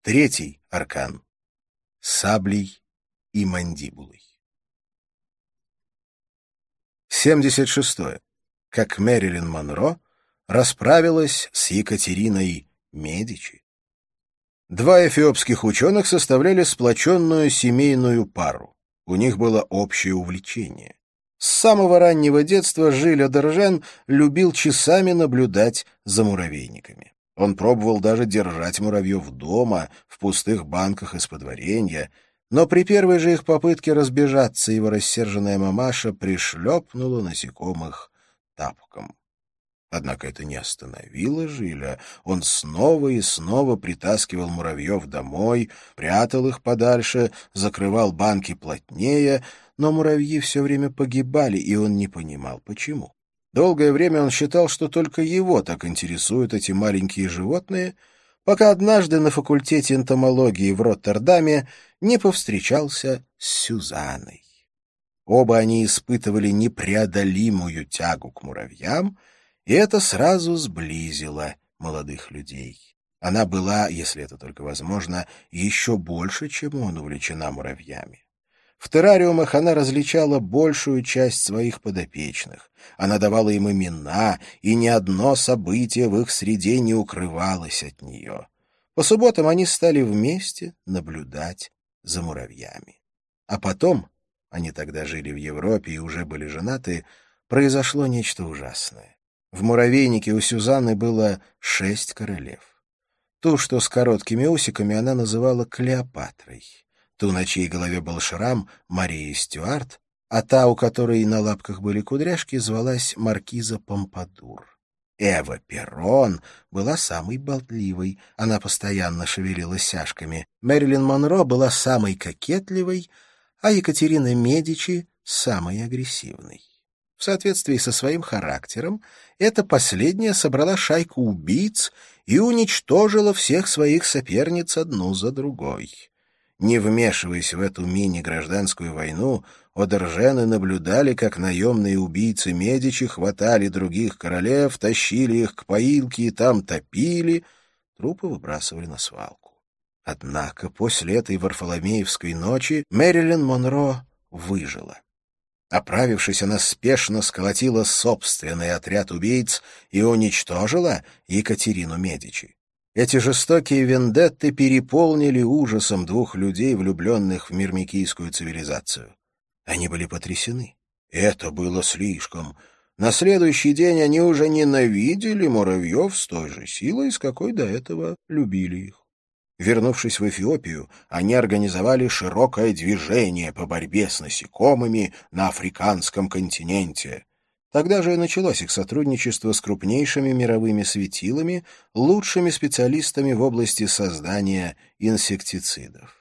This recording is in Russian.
Третий аркан — саблей и мандибулой. 76. Как Мэрилин Монро расправилась с Екатериной Медичи. Два эфиопских ученых составляли сплоченную семейную пару. У них было общее увлечение. С самого раннего детства Жиль Одержен любил часами наблюдать за муравейниками. Он пробовал даже держать муравьев дома, в пустых банках из-под варенья, но при первой же их попытке разбежаться его рассерженная мамаша пришлепнула насекомых тапком. Однако это не остановило Жиля. Он снова и снова притаскивал муравьев домой, прятал их подальше, закрывал банки плотнее, но муравьи все время погибали, и он не понимал, почему. Долгое время он считал, что только его так интересуют эти маленькие животные, пока однажды на факультете энтомологии в Роттердаме не повстречался с Сюзанной. Оба они испытывали непреодолимую тягу к муравьям, и это сразу сблизило молодых людей. Она была, если это только возможно, еще больше, чем он, увлечена муравьями. В террариумах она различала большую часть своих подопечных. Она давала им имена, и ни одно событие в их среде не укрывалось от нее. По субботам они стали вместе наблюдать за муравьями. А потом, они тогда жили в Европе и уже были женаты, произошло нечто ужасное. В муравейнике у Сюзанны было 6 королев. Ту, что с короткими усиками, она называла Клеопатрой. Ту, на чьей голове был шрам, Мария Стюарт, а та, у которой на лапках были кудряшки, звалась Маркиза Помпадур. Эва Перрон была самой болтливой, она постоянно шевелила сяжками. Мэрилин Монро была самой кокетливой, а Екатерина Медичи — самой агрессивной. В соответствии со своим характером, эта последняя собрала шайку убийц и уничтожила всех своих соперниц одну за другой. Не вмешиваясь в эту мини-гражданскую войну, Одержены наблюдали, как наемные убийцы Медичи хватали других королев, тащили их к поилке и там топили, трупы выбрасывали на свалку. Однако после этой Варфоломеевской ночи Мэрилин Монро выжила. Оправившись, она спешно сколотила собственный отряд убийц и уничтожила Екатерину Медичи. Эти жестокие вендетты переполнили ужасом двух людей, влюбленных в мирмикийскую цивилизацию. Они были потрясены. Это было слишком. На следующий день они уже ненавидели муравьев с той же силой, с какой до этого любили их. Вернувшись в Эфиопию, они организовали широкое движение по борьбе с насекомыми на африканском континенте. Тогда же и началось их сотрудничество с крупнейшими мировыми светилами, лучшими специалистами в области создания инсектицидов.